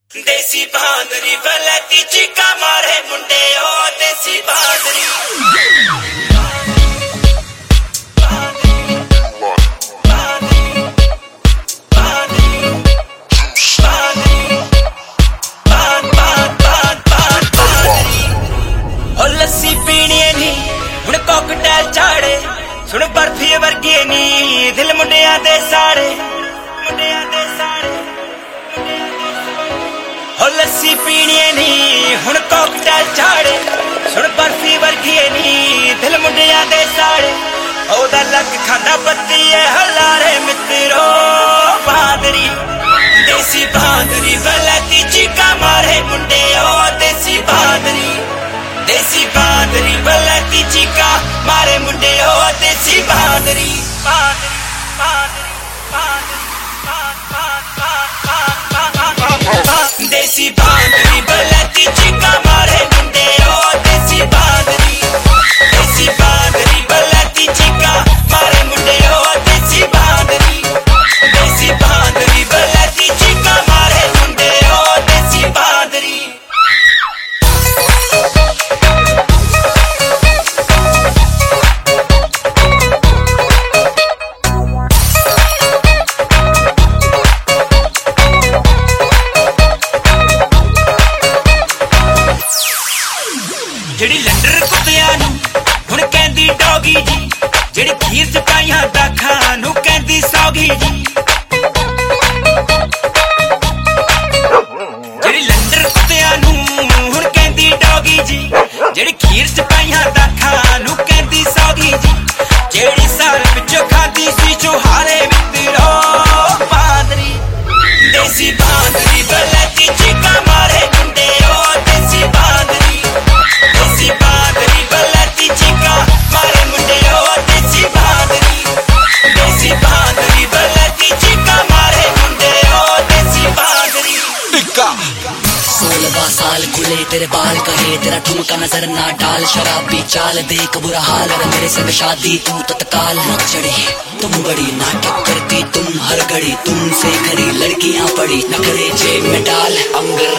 देसी बांदरी बलती चिका मारे मुंडे ओ देसी बांदरी लस्सी पीनी नी हुण कॉकटेल चाड़े सुन बर्फी वर्गी नी दिल मुंडिया दे साड़े लस्सी पीनी नी हुण कॉकटेल चाड़े सुन बर्फी वर्गी नी दिल मुंडिया दे साड़े ओदा लक खांदा पत्ती है हलारे मित्रो बांदरी देसी बांदरी बलती चिका मारे मुंडे ओ देसी बांदरी बलती चिका मारे मुंडे ओ देसी बांदरी देसी बांदरी बलती चिका मारे मुंडे ओ देसी बांदरी बलती चिका मारे मुंडे ओ देसी बांदरी बलती चिका मारे मुंडे ओ देसी बांदरी जेड़ी लंडर कुत्तियां नू हुण कहंदी डॉगी जी जेड़ी खीर च पाइयां दाखां नू कहंदी सौगी जी जेड़ी लंडर कुत्तियां नू हुण कहंदी डॉगी जी जेड़ी खीर च पाइयां दाखां नू कहंदी सौगी जी जेड़ी साल पिछो खादी सी चुहारे मित्रो बांदरी देसी बांदरी बलती चिका मारे मुंडे ओ देसी बांदरी बलती चिका मारे मुंडे ओ देसी बांदरी बलती चिका मारे मुंडे ओ देसी बांदरी 16 साल खुले तेरे बाल कहे तेरा ठुमका नजर ना डाल शराबी चाल देख बुरा हाल अगर मेरे संग शादी तू तत्काल न चढ़े तुम बड़ी नाटक करती तुम हर घड़ी तुमसे खरी लड़कियां पड़ी नखरे जेब में डाल अंगर